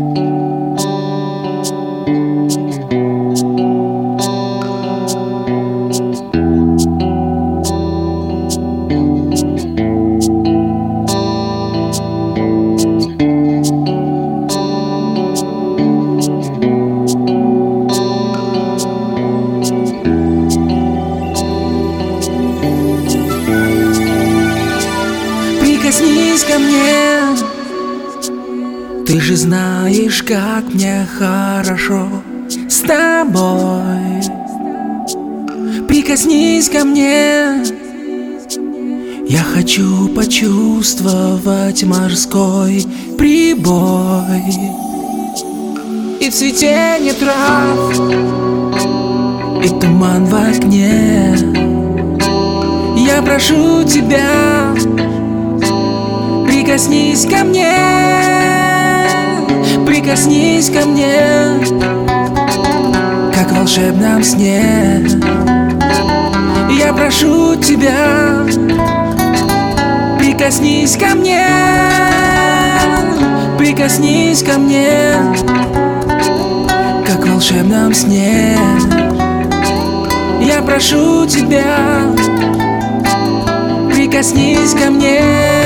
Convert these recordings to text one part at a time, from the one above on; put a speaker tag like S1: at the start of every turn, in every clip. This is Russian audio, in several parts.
S1: Прикоснись ко мне, ты же знаешь, как мне хорошо с тобой. Прикоснись ко мне, я хочу почувствовать морской прибой и цветение трав, и туман в окне. Я прошу тебя, прикоснись ко мне, прикоснись ко мне, как в волшебном сне. Я прошу тебя, прикоснись ко мне, прикоснись ко мне, как в волшебном сне. Я прошу тебя, прикоснись ко мне.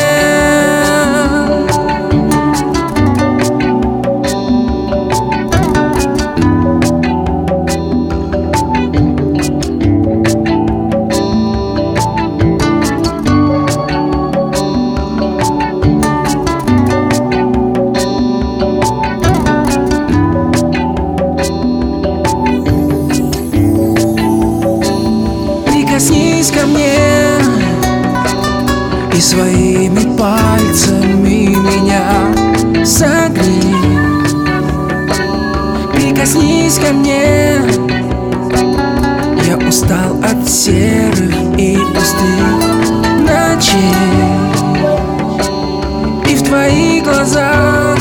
S1: Прикоснись ко мне и своими пальцами меня согрей. Прикоснись ко мне, я устал от серых и пустых ночей, и в твоих глазах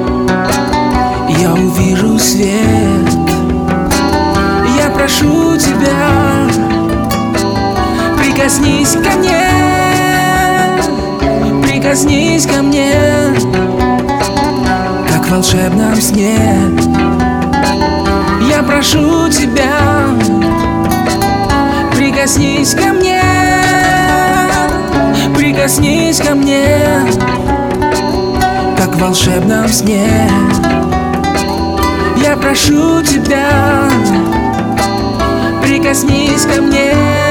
S1: я увижу свет. Я прошу тебя, прикоснись ко мне, прикоснись ко мне, как в волшебном сне. Я прошу тебя, прикоснись ко мне, прикоснись ко мне, как в волшебном сне. Я прошу тебя, прикоснись ко мне.